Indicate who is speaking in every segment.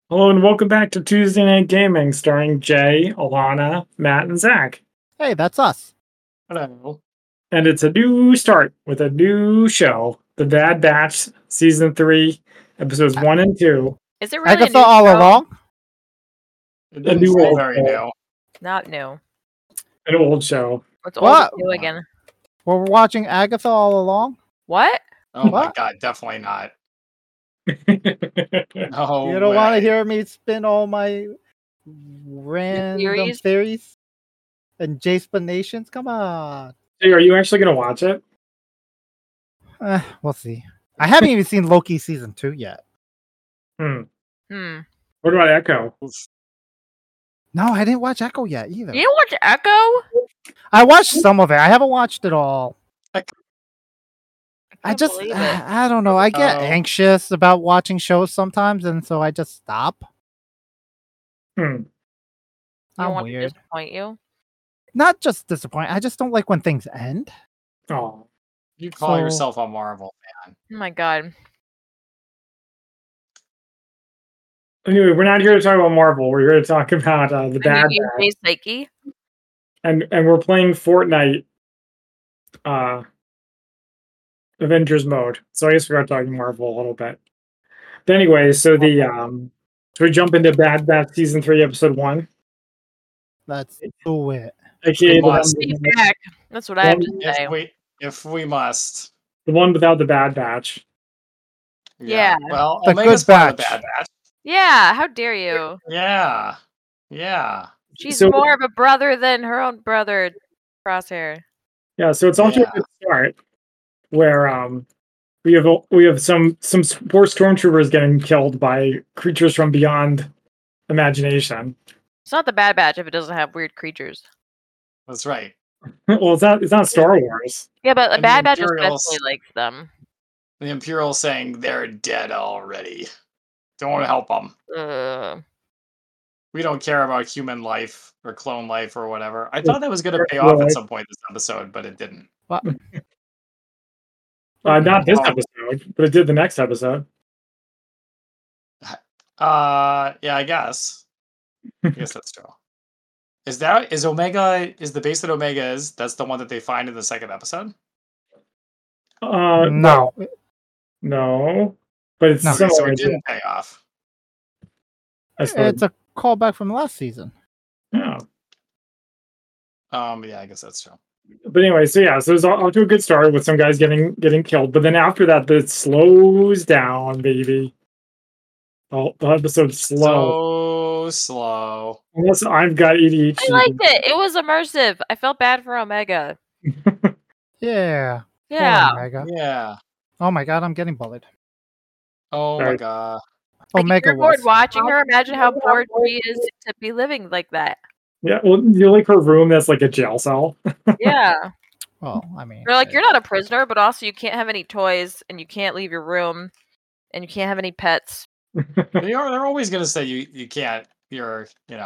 Speaker 1: Hello and welcome back to Tuesday Night Gaming, starring Jay, Alana, Matt, and Zach.
Speaker 2: Hey, that's us.
Speaker 3: Hello.
Speaker 1: And it's a new start with a new show, The Bad Batch, Season 3, Episodes 1 and 2.
Speaker 4: Is it really a
Speaker 2: Agatha
Speaker 4: new
Speaker 2: all
Speaker 4: show?
Speaker 2: along?
Speaker 3: It
Speaker 1: A
Speaker 3: didn't
Speaker 1: new
Speaker 3: seem
Speaker 1: old
Speaker 3: very
Speaker 1: show.
Speaker 3: new.
Speaker 4: Not new.
Speaker 1: An old show.
Speaker 4: What's old
Speaker 2: What?
Speaker 4: and new again?
Speaker 2: We're watching Agatha all along?
Speaker 4: What?
Speaker 3: Oh my
Speaker 2: What?
Speaker 3: god, definitely not.
Speaker 1: Yeah,
Speaker 3: No
Speaker 2: You don't want to
Speaker 3: way.
Speaker 2: hear me spin all my random
Speaker 4: theories?
Speaker 2: theories and J-splanations? Come on.
Speaker 1: are you actually going to watch it?
Speaker 2: We'll see. I haven't even seen Loki season 2 yet.
Speaker 1: Hmm.
Speaker 4: Hmm.
Speaker 1: What about Echo?
Speaker 2: No, I didn't watch Echo yet either.
Speaker 4: You didn't watch Echo?
Speaker 2: I watched some of it. I haven't watched it all. I
Speaker 4: can't
Speaker 2: just,
Speaker 4: believe it.
Speaker 2: I don't know. I get
Speaker 3: Oh.
Speaker 2: anxious about watching shows sometimes, and so I just stop.
Speaker 1: Hmm.
Speaker 4: You
Speaker 2: I'm
Speaker 4: don't want to
Speaker 2: weird.
Speaker 4: disappoint you?
Speaker 2: Not just disappointed. I just don't like when things end.
Speaker 1: Oh.
Speaker 3: You call
Speaker 2: So-
Speaker 3: yourself a Marvel fan.
Speaker 4: Oh my god.
Speaker 1: Anyway, we're not here to talk about Marvel. We're here to talk about The Bad
Speaker 4: You
Speaker 1: Batch.
Speaker 4: Jay's psyche?
Speaker 1: And we're playing Fortnite Avengers mode. So I guess we are talking Marvel a little bit. But anyway, so so we jump into Bad Batch Season 3, Episode 1.
Speaker 2: Let's do it.
Speaker 1: AKA the one,
Speaker 3: must.
Speaker 4: Be back. That's what I have to say.
Speaker 3: If we must.
Speaker 1: the one without the Bad Batch.
Speaker 4: Yeah.
Speaker 3: Well,
Speaker 2: The
Speaker 3: Omega's
Speaker 2: good
Speaker 3: part of the
Speaker 2: batch.
Speaker 3: Bad Batch.
Speaker 4: Yeah, how dare you?
Speaker 3: Yeah. Yeah.
Speaker 4: She's
Speaker 1: So-
Speaker 4: more of a brother than her own brother, Crosshair.
Speaker 1: Yeah, so it's also
Speaker 3: Yeah.
Speaker 1: a good start where we have some poor stormtroopers getting killed by creatures from beyond imagination.
Speaker 4: It's not the Bad Batch if it doesn't have weird creatures.
Speaker 3: That's right.
Speaker 1: Well, it's not Star Wars.
Speaker 4: Yeah, but the
Speaker 3: And the
Speaker 4: Bad Batch
Speaker 3: Imperials-
Speaker 4: especially likes them.
Speaker 3: The Imperial saying they're dead already. Don't help them.
Speaker 4: Ugh.
Speaker 3: We don't care about human life or clone life or whatever. I thought that was going to pay
Speaker 1: Right.
Speaker 3: off at some point this episode, but it didn't.
Speaker 2: What?
Speaker 1: Not this
Speaker 3: Oh.
Speaker 1: episode, but it did the next episode.
Speaker 3: Yeah, I guess. I guess that's true. Is the base that Omega is? That's the one that they find in the second episode.
Speaker 2: No.
Speaker 1: No. But it's
Speaker 2: No.
Speaker 3: Okay, so
Speaker 1: similar.
Speaker 3: it didn't pay off.
Speaker 1: I suppose.
Speaker 2: It's a callback from last season.
Speaker 1: Yeah.
Speaker 3: Yeah, I guess that's true.
Speaker 1: But anyway, so it's off to a good start with some guys getting killed, but then after that, it slows down, baby. The episode's slow.
Speaker 3: So slow.
Speaker 1: Unless I've got ADHD.
Speaker 4: I liked it. It was immersive. I felt bad for Omega.
Speaker 2: Yeah.
Speaker 4: Yeah.
Speaker 2: Poor Omega.
Speaker 3: Yeah.
Speaker 2: Oh my god, I'm getting bullied.
Speaker 3: Oh my
Speaker 1: Sorry.
Speaker 3: god.
Speaker 4: Like, if
Speaker 2: Omega
Speaker 4: you're bored
Speaker 2: was.
Speaker 4: watching her, imagine how bored she is to be living like that.
Speaker 1: Yeah, well, you like her room that's like a jail cell.
Speaker 4: Yeah.
Speaker 2: Well, I mean.
Speaker 4: They're like, you're not a prisoner, but also you can't have any toys and you can't leave your room and you can't have any pets.
Speaker 3: They're always gonna say you can't. They're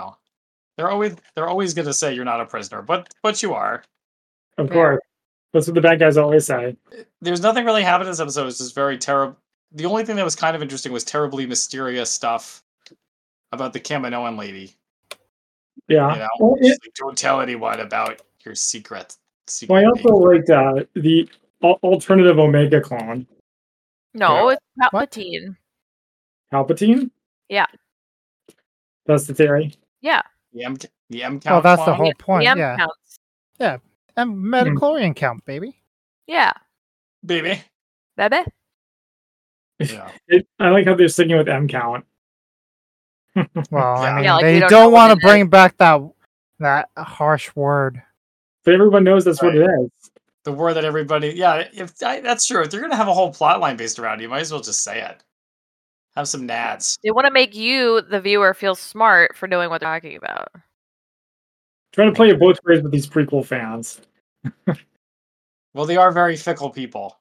Speaker 3: always gonna say you're not a prisoner, but you are.
Speaker 1: Of
Speaker 4: Yeah.
Speaker 1: course. That's what the bad guys always say.
Speaker 3: There's nothing really happening in this episode. It's just very terrible. The only thing that was kind of interesting was terribly mysterious stuff about the Kaminoan lady.
Speaker 1: Yeah.
Speaker 3: You know,
Speaker 1: Well,
Speaker 3: She's like, don't tell anyone about your secret.
Speaker 1: well, I
Speaker 3: secret
Speaker 1: also
Speaker 3: name."
Speaker 1: liked the alternative Omega clone,
Speaker 4: No,
Speaker 2: Yeah.
Speaker 4: it's
Speaker 2: What?
Speaker 4: Palpatine.
Speaker 1: Palpatine.
Speaker 4: Yeah.
Speaker 1: That's the theory.
Speaker 4: Yeah.
Speaker 3: The M count.
Speaker 2: Well, that's the
Speaker 3: clone?
Speaker 2: whole point.
Speaker 4: The M
Speaker 2: Yeah.
Speaker 4: counts.
Speaker 2: And Metachlorian count, baby.
Speaker 4: Yeah.
Speaker 3: baby.
Speaker 4: Bebe?
Speaker 3: Yeah.
Speaker 1: I like how they're sticking with M count.
Speaker 2: Well, I
Speaker 3: Yeah.
Speaker 2: mean,
Speaker 4: Yeah, like,
Speaker 2: they
Speaker 4: we don't
Speaker 2: don't
Speaker 4: know what
Speaker 2: want to
Speaker 4: it
Speaker 2: bring back that harsh word.
Speaker 1: But everyone knows that's what it is.
Speaker 3: The word that everybody. Yeah, that's true. If they're gonna have a whole plot line based around it, you might as well just say it. Have some nads.
Speaker 4: They want to make you, the viewer, feel smart for knowing what they're talking about.
Speaker 1: Trying to play it both ways with these prequel fans.
Speaker 3: Well, they are very fickle people.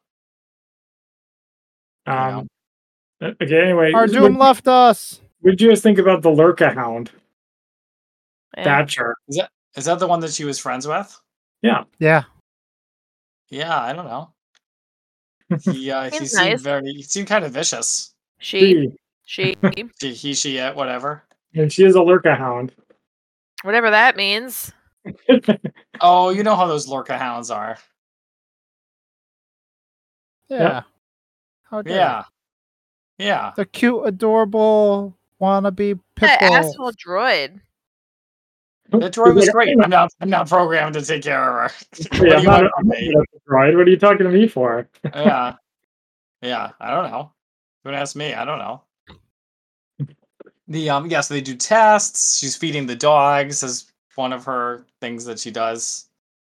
Speaker 1: Okay, anyway.
Speaker 2: Our doom left us.
Speaker 1: What did you guys think about the Lurka Hound?
Speaker 4: Eh.
Speaker 1: Thatcher.
Speaker 3: Is that the one that she was friends with?
Speaker 1: Yeah.
Speaker 2: Yeah.
Speaker 3: Yeah, I don't know. He
Speaker 4: Seems
Speaker 3: seemed
Speaker 4: nice.
Speaker 3: he seemed kind of vicious.
Speaker 4: She She,
Speaker 3: He, she, it, whatever.
Speaker 1: And she is a Lurka Hound.
Speaker 4: whatever that means.
Speaker 3: Oh, you know how those Lorca hounds are.
Speaker 2: Yeah. How dare you.
Speaker 3: Yeah. Yeah.
Speaker 2: The cute, adorable wannabe
Speaker 4: That
Speaker 2: pitbull.
Speaker 4: asshole droid.
Speaker 3: That droid was great. I'm not programmed to take care of her. What
Speaker 1: Yeah,
Speaker 3: do you want from
Speaker 1: I'm
Speaker 3: me?
Speaker 1: not a droid. What are you talking to me for?
Speaker 3: Yeah. Yeah. I don't know. Don't ask me. I don't know. So they do tests. She's feeding the dogs as one of her things that she does.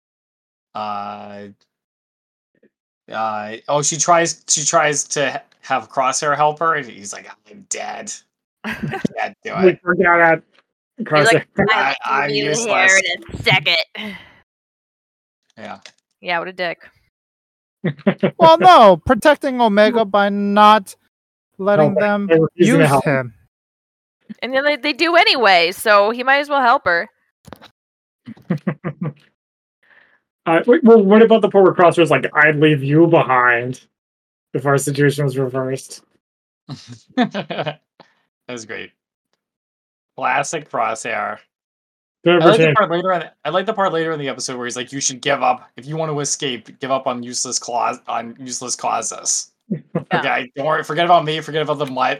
Speaker 3: She tries to have Crosshair help her, and he's like, I'm dead. I can't do
Speaker 1: We
Speaker 3: it.
Speaker 1: forgot that.
Speaker 4: He's
Speaker 1: Crosshair.
Speaker 4: like,
Speaker 3: I'm
Speaker 4: you
Speaker 3: useless.
Speaker 4: here in a second.
Speaker 3: Yeah.
Speaker 4: Yeah, what a dick.
Speaker 2: Well, no, protecting Omega by not letting
Speaker 1: No,
Speaker 2: them
Speaker 1: they refusing to
Speaker 2: use
Speaker 1: help.
Speaker 2: him.
Speaker 4: And then they do anyway, so he might as well help her.
Speaker 1: Well, what about the part where Crosshair's like, I'd leave you behind if our situation was reversed?
Speaker 3: That was great. Classic Crosshair.
Speaker 1: Good
Speaker 3: I like the
Speaker 1: opportunity.
Speaker 3: part later in the episode where he's like, "You should give up if you want to escape. Give up on useless causes. Okay, don't worry. Forget about me. Forget about the mutt.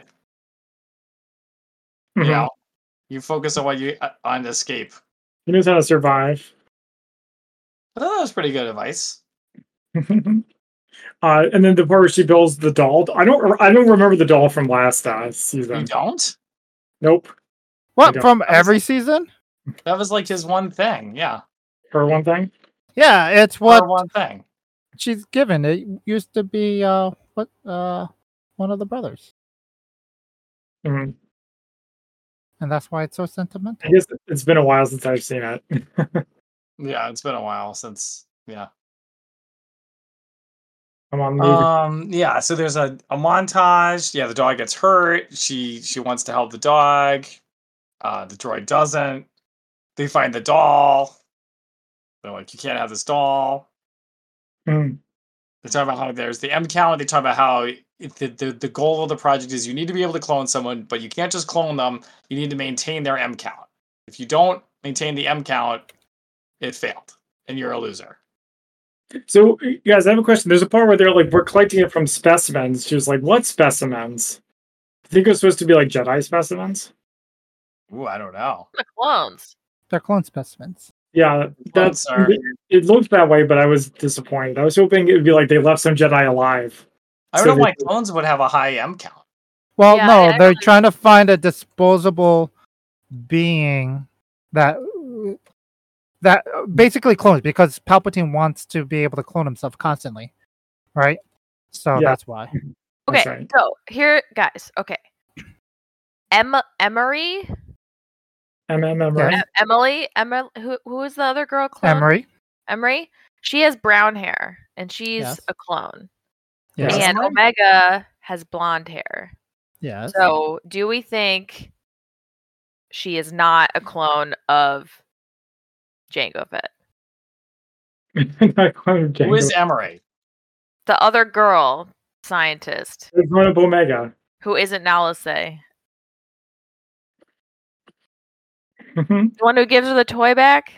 Speaker 1: Mhm.
Speaker 3: You know, you focus on what you on escape."
Speaker 1: He knows how to survive.
Speaker 3: I thought that was pretty good advice.
Speaker 1: And then the part where she builds the doll. I don't remember the doll from last
Speaker 3: You
Speaker 1: season.
Speaker 3: don't?
Speaker 1: Nope.
Speaker 2: What,
Speaker 1: don't.
Speaker 2: from every season?
Speaker 3: That was like his one thing. Yeah,
Speaker 1: For one thing.
Speaker 2: Yeah, it's
Speaker 3: what
Speaker 2: what
Speaker 3: one thing.
Speaker 2: she's given. It used to be one of the brothers.
Speaker 1: Mhm.
Speaker 2: And that's why it's so
Speaker 1: I
Speaker 2: sentimental.
Speaker 1: guess it's been a while since I've seen it.
Speaker 3: Yeah, it's been a while since. Yeah.
Speaker 1: I'm on leave.
Speaker 3: Yeah, so there's a montage. Yeah, the dog gets hurt. She wants to help the dog. The droid doesn't. They find the doll. They're like, you can't have this doll.
Speaker 1: Mm.
Speaker 3: They talk about how there's the M count. They talk about how the goal of the project is you need to be able to clone someone, but you can't just clone them. You need to maintain their M count. If you don't maintain the M count, it failed, and you're a loser.
Speaker 1: So, guys, I have a question. There's a part where they're like, we're collecting it from specimens. She was like, what specimens? I think it was supposed to be like Jedi specimens.
Speaker 3: Ooh, I don't know.
Speaker 4: The clones.
Speaker 2: They're clone specimens.
Speaker 1: Yeah,
Speaker 3: Clones are-
Speaker 1: it looked that way, but I was disappointed. I was hoping it would be like they left some Jedi alive.
Speaker 3: I don't
Speaker 1: So
Speaker 3: know why
Speaker 1: they-
Speaker 3: clones would have a high M count.
Speaker 2: Well,
Speaker 4: Yeah,
Speaker 2: no,
Speaker 4: I
Speaker 2: they're
Speaker 4: really-
Speaker 2: trying to find a disposable being that basically clones, because Palpatine wants to be able to clone himself constantly, right? So
Speaker 1: Yeah.
Speaker 2: that's why.
Speaker 4: Okay,
Speaker 1: That's right.
Speaker 4: so here, guys. Okay, Emery,
Speaker 1: Right?
Speaker 2: Yes.
Speaker 4: Emily. Who is the other girl? Clone?
Speaker 2: Emery.
Speaker 4: Emery. She has brown hair, and she's
Speaker 2: Yes.
Speaker 4: a clone.
Speaker 2: Yes.
Speaker 3: Yeah.
Speaker 4: And
Speaker 3: Emery?
Speaker 4: Omega has blonde hair.
Speaker 2: Yes.
Speaker 4: So, do we think she is not a clone of Jango Fett?
Speaker 1: Not Clone
Speaker 3: Who is
Speaker 1: Jango.
Speaker 3: Emery?
Speaker 4: The other girl scientist
Speaker 1: It's one of Omega.
Speaker 4: who isn't Nalase.
Speaker 1: Mhm.
Speaker 4: The one who gives her the toy back?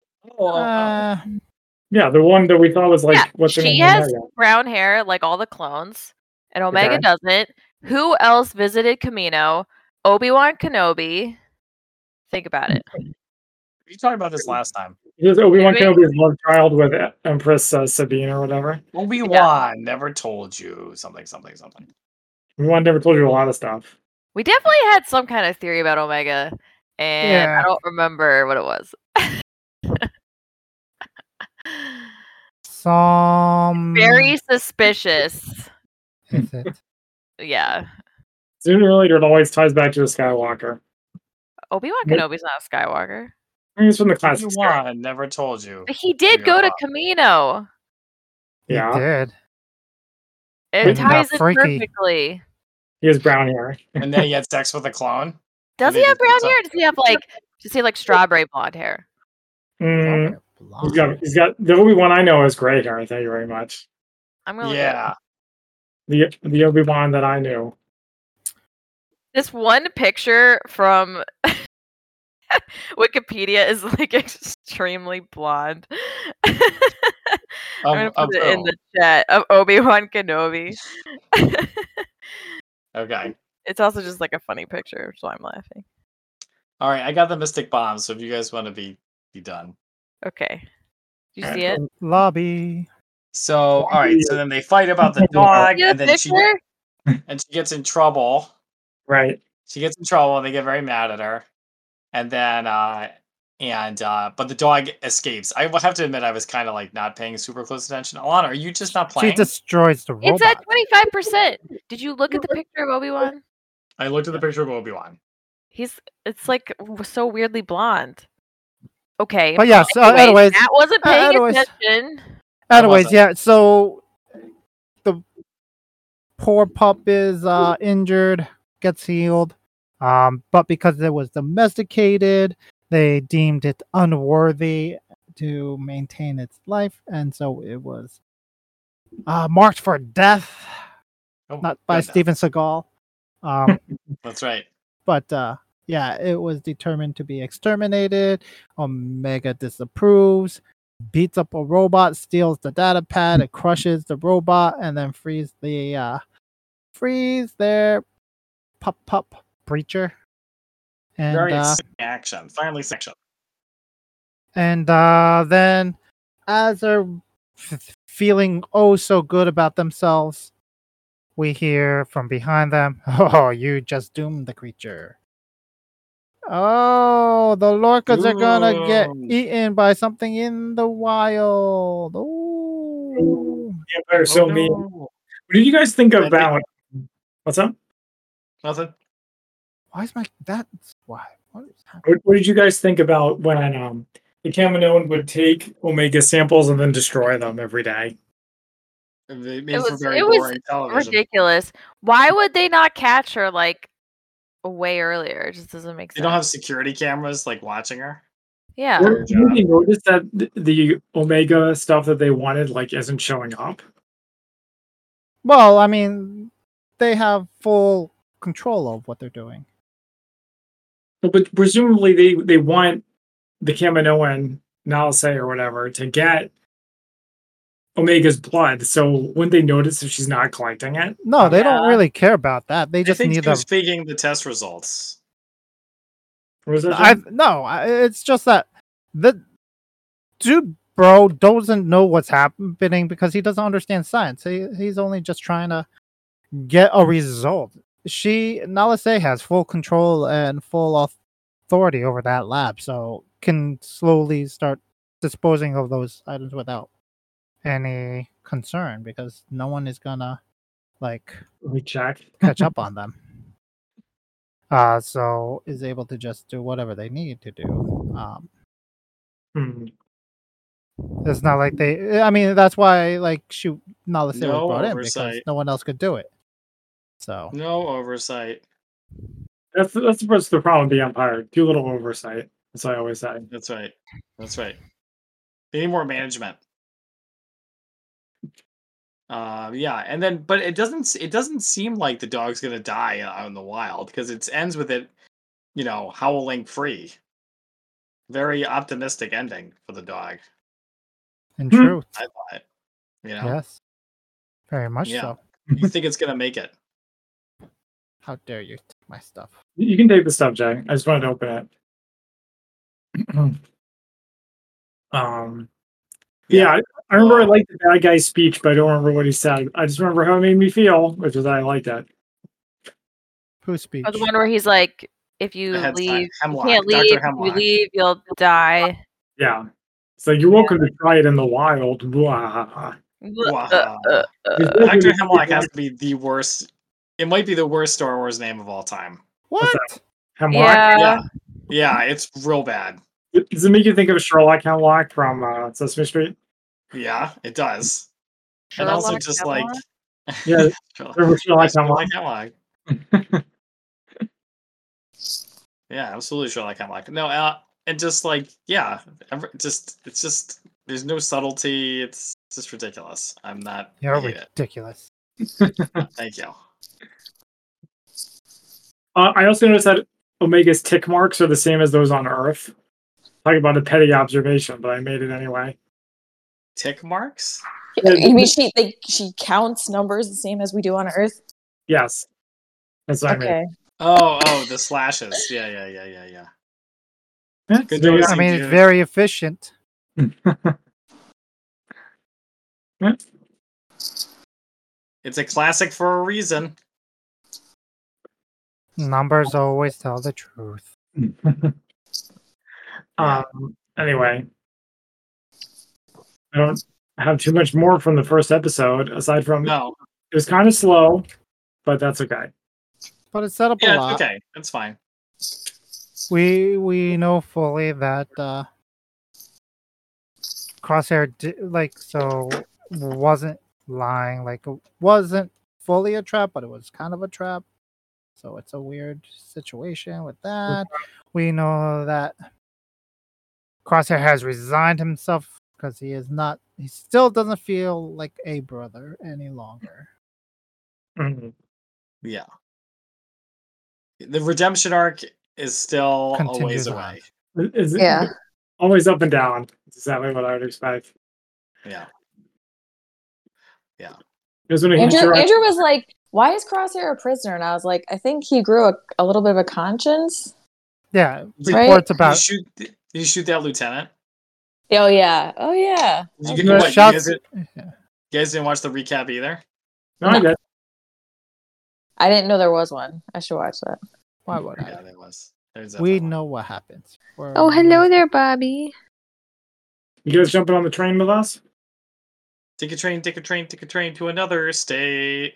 Speaker 1: Yeah, the one that we thought was like,
Speaker 4: Yeah,
Speaker 1: what's her
Speaker 4: she
Speaker 1: name?
Speaker 4: has
Speaker 1: Omega.
Speaker 4: brown hair like all the clones, and Omega
Speaker 1: Okay.
Speaker 4: doesn't. Who else visited Kamino? Obi-Wan Kenobi. Think about it.
Speaker 3: You talked about this last time.
Speaker 1: Because Obi-Wan
Speaker 4: Did we?
Speaker 1: Kenobi's love child with Empress Sabine or whatever.
Speaker 3: Obi-Wan never told you something.
Speaker 1: Obi-Wan never told you a lot of stuff.
Speaker 4: We definitely had some kind of theory about Omega, and
Speaker 2: Yeah.
Speaker 4: I don't remember what it was. Very suspicious.
Speaker 2: Is it?
Speaker 4: Yeah.
Speaker 1: Sooner or later, it always ties back to the Skywalker.
Speaker 4: Obi-Wan
Speaker 1: Yep.
Speaker 4: Kenobi's not a Skywalker.
Speaker 1: I mean, it's from the classic.
Speaker 3: Obi-Wan never told you.
Speaker 4: But he did
Speaker 3: You're
Speaker 4: go to
Speaker 3: wrong.
Speaker 4: Kamino.
Speaker 2: He
Speaker 1: Yeah,
Speaker 2: did.
Speaker 4: It
Speaker 2: But not
Speaker 4: ties in
Speaker 2: freaky.
Speaker 4: perfectly.
Speaker 1: he has brown hair.
Speaker 3: And then he had sex with a clone.
Speaker 4: Does
Speaker 3: They
Speaker 4: he have
Speaker 3: just did
Speaker 4: brown hair? Or does he have like strawberry blonde hair?
Speaker 1: Mm,
Speaker 2: Blonde.
Speaker 1: he's got the Obi-Wan I know is gray hair. Thank you very much.
Speaker 4: I'm gonna look it up.
Speaker 3: Yeah.
Speaker 1: The Obi-Wan that I knew.
Speaker 4: This one picture from Wikipedia is like extremely blonde. I'm gonna put it in the chat of Obi-Wan Kenobi.
Speaker 3: Okay.
Speaker 4: It's also just like a funny picture, so I'm laughing.
Speaker 3: All right, I got the Mystic Bomb, so if you guys want to be done.
Speaker 4: Okay. Do you see it?
Speaker 2: Lobby.
Speaker 3: So, all right, so then they fight about the dog, and then she gets in trouble.
Speaker 1: Right.
Speaker 3: She gets in trouble, and they get very mad at her. And then, but the dog escapes. I will have to admit, I was kind of like not paying super close attention. Alana, are you just not playing?
Speaker 2: She destroys the robot.
Speaker 4: It's at 25%. Did you look at the picture of Obi-Wan?
Speaker 3: I looked at the picture of Obi-Wan.
Speaker 4: It's like so weirdly blonde. Okay.
Speaker 2: But yes, anyways,
Speaker 4: Matt wasn't paying attention.
Speaker 2: Anyways, yeah, so the poor pup is injured, gets healed. But because it was domesticated, they deemed it unworthy to maintain its life, and so it was marked for death, not by Steven Seagal.
Speaker 3: That's right.
Speaker 2: But yeah, it was determined to be exterminated. Omega disapproves, beats up a robot, steals the data pad, it crushes the robot, and then frees their pup breacher. And
Speaker 3: very action. Finally, section.
Speaker 2: And then, as they're feeling oh so good about themselves, we hear from behind them, "Oh, you just doomed the creature. Oh, the Lorcas are gonna get eaten by something in the wild." Oh,
Speaker 1: Vampire so mean. What did you guys think about? What's up?
Speaker 3: Nothing.
Speaker 2: Why is that's why?
Speaker 1: What did you guys think about when the Kaminoan would take Omega samples and then destroy them every day?
Speaker 4: It was ridiculous. Why would they not catch her like way earlier? It just doesn't make sense.
Speaker 3: They don't have security cameras like watching her.
Speaker 4: Yeah.
Speaker 1: Did you notice that the Omega stuff that they wanted like isn't showing up?
Speaker 2: Well, I mean, they have full control of what they're doing.
Speaker 1: But presumably they want the Kaminoan, Nalase or whatever, to get Omega's blood. So wouldn't they notice if she's not collecting it?
Speaker 2: No, they don't really care about that. They just need
Speaker 3: them faking the test results.
Speaker 1: Was that
Speaker 2: it's just that the dude bro doesn't know what's happening because he doesn't understand science. He's only just trying to get a result. Nalase has full control and full authority over that lab, so can slowly start disposing of those items without any concern because no one is gonna catch up on them. So is able to just do whatever they need to do. It's not like that's why Nalase was brought in because no one else could do it. So
Speaker 3: no oversight.
Speaker 1: That's the problem with the Empire. Too little oversight. That's what I always say.
Speaker 3: That's right. They need more management. Yeah, and then but it doesn't seem like the dog's gonna die out in the wild because it ends with it, howling free. Very optimistic ending for the dog.
Speaker 2: In truth,
Speaker 3: I thought,
Speaker 2: yes, very much so.
Speaker 3: You think it's gonna make it?
Speaker 2: How dare you take my stuff?
Speaker 1: You can take the stuff, Jay. I just wanted to open it. Yeah, I remember I liked the bad guy's speech, but I don't remember what he said. I just remember how it made me feel, which is I liked that.
Speaker 2: Whose speech?
Speaker 4: Oh, the one where he's like, if you leave, you can't leave. If you leave, you'll die.
Speaker 1: Yeah. It's like, you're welcome to try it in the wild.
Speaker 3: Dr. Hemlock has to be the worst. It might be the worst Star Wars name of all time.
Speaker 2: What?
Speaker 1: Hemlock?
Speaker 3: Yeah, it's real bad.
Speaker 1: Does it make you think of Sherlock Hemlock from Sesame Street?
Speaker 3: Yeah, it does.
Speaker 4: Sherlock
Speaker 3: and also just
Speaker 4: Hemlock?
Speaker 1: Sherlock
Speaker 3: Hemlock. Yeah, absolutely Sherlock Hemlock. No, and just it's just there's no subtlety. It's just ridiculous. I'm not.
Speaker 2: You're ridiculous.
Speaker 3: Thank you.
Speaker 1: I also noticed that Omega's tick marks are the same as those on Earth. Talking about a petty observation, but I made it anyway.
Speaker 3: Tick marks?
Speaker 5: You mean she counts numbers the same as we do on Earth?
Speaker 1: Yes. That's what I made.
Speaker 3: Oh, the slashes. Yeah.
Speaker 2: Good I mean, it's very efficient.
Speaker 3: It's a classic for a reason.
Speaker 2: Numbers always tell the truth.
Speaker 1: Anyway, I don't have too much more from the first episode aside from it was kind of slow, but that's okay.
Speaker 2: But it set up a lot.
Speaker 3: Okay, that's fine.
Speaker 2: We know fully that Crosshair wasn't lying. Like, it wasn't fully a trap, but it was kind of a trap. So it's a weird situation with that. We know that Crosshair has resigned himself because he still doesn't feel like a brother any longer.
Speaker 1: Mm-hmm.
Speaker 3: Yeah. The redemption arc is still a ways away.
Speaker 1: Always up and down. That's exactly what I would expect.
Speaker 3: Yeah.
Speaker 5: Andrew was like, why is Crosshair a prisoner? And I was like, I think he grew a little bit of a conscience.
Speaker 2: Yeah. Reports about...
Speaker 3: Did you shoot that lieutenant?
Speaker 5: Oh, yeah.
Speaker 3: You guys didn't watch the recap either?
Speaker 1: No, I did.
Speaker 5: I didn't know there was one. I should watch that.
Speaker 2: Why would I?
Speaker 3: Yeah, there was.
Speaker 2: We know what happens.
Speaker 4: Hello there, Bobby.
Speaker 1: You guys jumping on the train with us?
Speaker 3: Take a train to another state.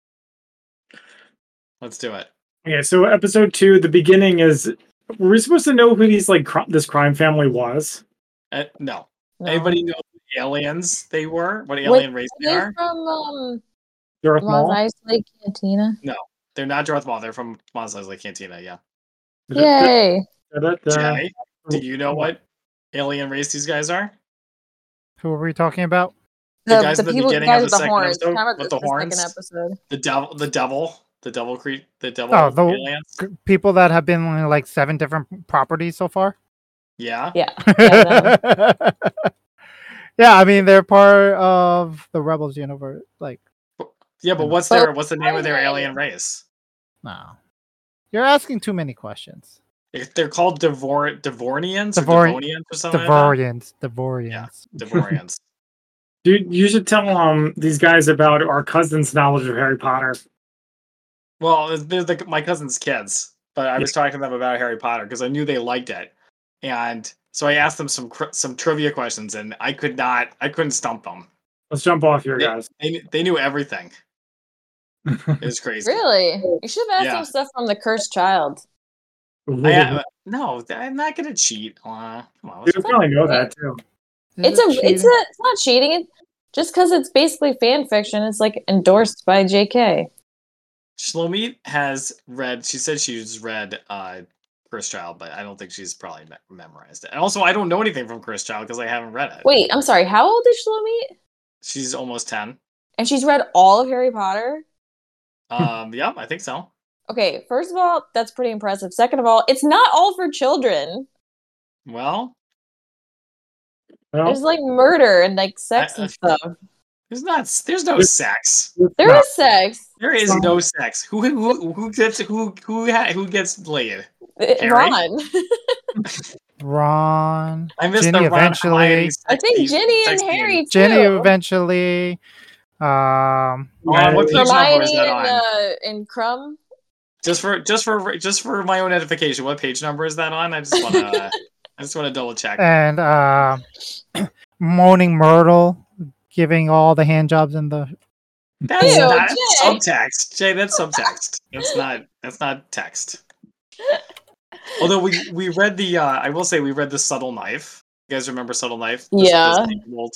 Speaker 3: Let's do it.
Speaker 1: Okay, so episode 2, the beginning is... Were we supposed to know who these this crime family was?
Speaker 3: No. Anybody know the aliens they were? What alien race they are?
Speaker 5: From
Speaker 1: Darth Maul?
Speaker 5: Mos Eisley Cantina?
Speaker 3: No, they're not Darth Maul. They're from Mos Eisley Cantina, yeah.
Speaker 5: Yay!
Speaker 3: Jenny, do you know what alien race these guys are?
Speaker 2: Who are we talking about?
Speaker 3: The guys at the beginning of the second
Speaker 5: horns.
Speaker 3: episode with the horns?
Speaker 5: Episode.
Speaker 3: The devil aliens?
Speaker 2: People that have been in like 7 different properties so far?
Speaker 3: Yeah.
Speaker 5: Yeah,
Speaker 2: I mean, they're part of the Rebels universe. Like,
Speaker 3: yeah, but what's the name of their alien race?
Speaker 2: No. You're asking too many questions.
Speaker 3: They're called Devornians or Devonians or something
Speaker 2: Devorians.
Speaker 3: Yeah, Devorians.
Speaker 1: Dude, you should tell these guys about our cousin's knowledge of Harry Potter.
Speaker 3: Well, they're my cousin's kids, but I was talking to them about Harry Potter because I knew they liked it, and so I asked them some trivia questions, and I couldn't stump them.
Speaker 1: Let's jump off here, guys.
Speaker 3: They knew everything. It was crazy.
Speaker 5: Really? You should have asked them stuff from The Cursed Child.
Speaker 3: No, I'm not gonna cheat. Come on,
Speaker 1: you probably know that too.
Speaker 5: It's not cheating. Just because it's basically fan fiction, it's like endorsed by JK.
Speaker 3: Shlomit has read. She said she's read Cursed Child, but I don't think she's probably memorized it. And also, I don't know anything from Cursed Child because I haven't read it.
Speaker 5: Wait, I'm sorry. How old is Shlomit?
Speaker 3: She's almost 10.
Speaker 5: And she's read all of Harry Potter?
Speaker 3: Yeah, I think so.
Speaker 5: Okay, first of all, that's pretty impressive. Second of all, it's not all for children.
Speaker 3: Well,
Speaker 5: there's like murder and like sex and stuff.
Speaker 3: There's no sex.
Speaker 5: There is sex.
Speaker 3: There is no sex. Who gets laid?
Speaker 5: Ron.
Speaker 2: Ron.
Speaker 3: I missed
Speaker 2: Ginny
Speaker 3: the Ron
Speaker 2: eventually.
Speaker 5: I think Ginny and Harry too.
Speaker 2: Ginny eventually.
Speaker 3: What page number is that on?
Speaker 5: And Crumb.
Speaker 3: Just for my own edification, what page number is that on? I just want to double check.
Speaker 2: And Moaning Myrtle giving all the hand jobs in the.
Speaker 3: That's not subtext, Jay. That's subtext. That's not text. Although we read the, I will say we read the Subtle Knife. You guys remember Subtle Knife?
Speaker 5: Yeah.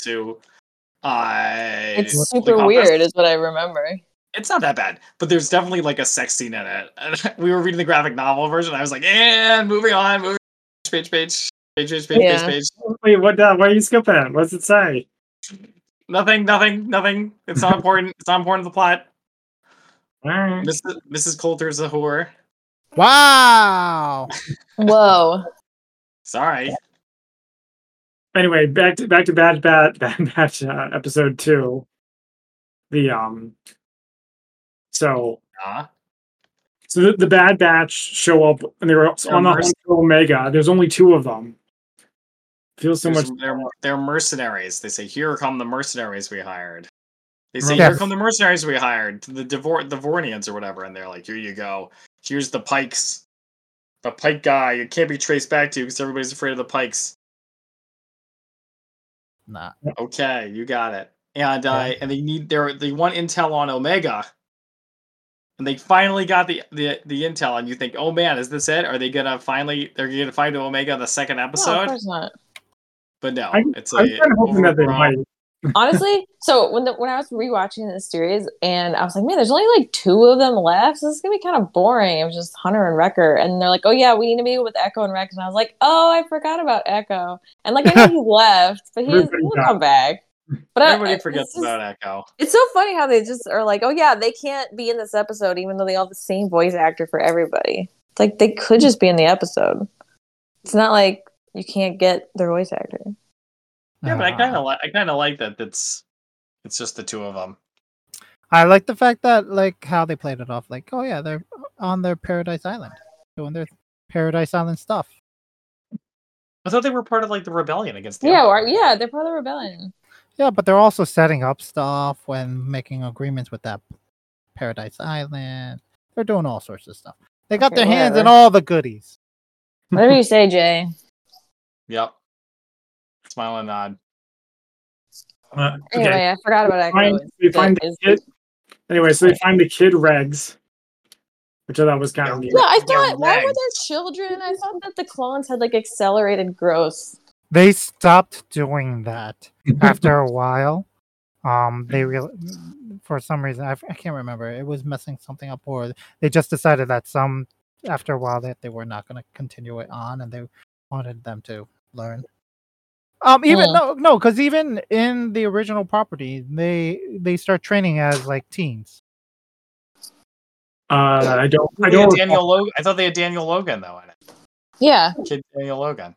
Speaker 3: It's
Speaker 5: super weird, is what I remember.
Speaker 3: It's not that bad, but there's definitely like a sex scene in it. And we were reading the graphic novel version. I was like, and moving on, page.
Speaker 1: Wait, what? Why are you skipping? What does it say?
Speaker 3: Nothing. It's not important. It's not important to the plot.
Speaker 1: All right.
Speaker 3: Mrs. Coulter's a whore.
Speaker 2: Wow.
Speaker 5: Whoa.
Speaker 3: Sorry.
Speaker 1: Anyway, back to Bad Batch episode 2. The so the Bad Batch show up and they're on the hunt for Omega. There's only 2 of them. Feels so much.
Speaker 3: They're mercenaries. They say, "Here come the mercenaries we hired." They say, "Here come the mercenaries we hired." The Vornians or whatever, and they're like, "Here you go. Here's the Pikes. The Pike guy. You can't be traced back to because everybody's afraid of the Pikes."
Speaker 2: Nah.
Speaker 3: Okay, you got it. And and they want intel on Omega. And they finally got the intel, and you think, "Oh man, is this it? Are they gonna finally? They're gonna find Omega in the second episode?"
Speaker 5: No, of course not.
Speaker 3: But no,
Speaker 1: I'm kind of hoping that they might.
Speaker 5: Honestly, so when I was rewatching this series, and I was like, man, there's only like 2 of them left. So this is gonna be kind of boring. It was just Hunter and Wrecker, and they're like, oh yeah, we need to meet with Echo and Rex, and I was like, oh, I forgot about Echo, and like I know he left, but he'll come back. But
Speaker 3: everybody forgets about Echo.
Speaker 5: It's so funny how they just are like, oh yeah, they can't be in this episode, even though they all have the same voice actor for everybody. It's like they could just be in the episode. It's not like you can't get their voice actor.
Speaker 3: Yeah, but I kind of like that. It's just the 2 of them.
Speaker 2: I like the fact that like how they played it off. Like, oh yeah, they're on their Paradise Island doing their Paradise Island stuff.
Speaker 3: I thought they were part of like the rebellion against the
Speaker 5: yeah, they're part of the rebellion.
Speaker 2: Yeah, but they're also setting up stuff when making agreements with that Paradise Island. They're doing all sorts of stuff. They got their hands in all the goodies.
Speaker 5: Whatever you say, Jay.
Speaker 3: Yep. Smile and nod.
Speaker 5: Anyway, I forgot about Echo.
Speaker 1: They find the kid. Anyway, so they find the kid Regs, which I thought was kind of neat.
Speaker 5: Yeah, I thought, why were there children? I thought that the clones had like accelerated growth.
Speaker 2: They stopped doing that after a while. They for some reason I can't remember. It was messing something up, or they just decided that after a while that they were not going to continue it on, and they wanted them to learn. Because even in the original property, they start training as like teens.
Speaker 1: I don't.
Speaker 3: I thought they had Daniel Logan though in it.
Speaker 5: Yeah,
Speaker 3: kid Daniel Logan.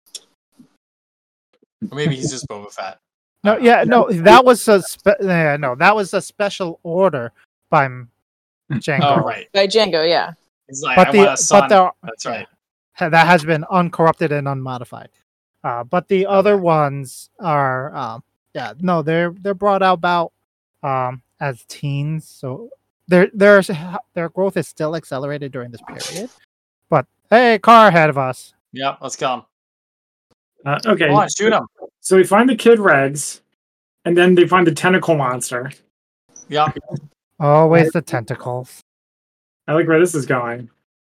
Speaker 3: Or maybe he's just Boba Fett.
Speaker 2: That was that was a special order by Django.
Speaker 3: Oh right,
Speaker 5: by Django, yeah.
Speaker 3: He's like, that's right.
Speaker 2: That has been uncorrupted and unmodified. But the other ones are, they're brought about as teens, so their growth is still accelerated during this period. But hey, car ahead of us.
Speaker 3: Yeah, let's go.
Speaker 1: Okay,
Speaker 3: come on, shoot him.
Speaker 1: So we find the kid Regs, and then they find the tentacle monster.
Speaker 3: Yeah,
Speaker 2: always the tentacles.
Speaker 1: I like where this is going.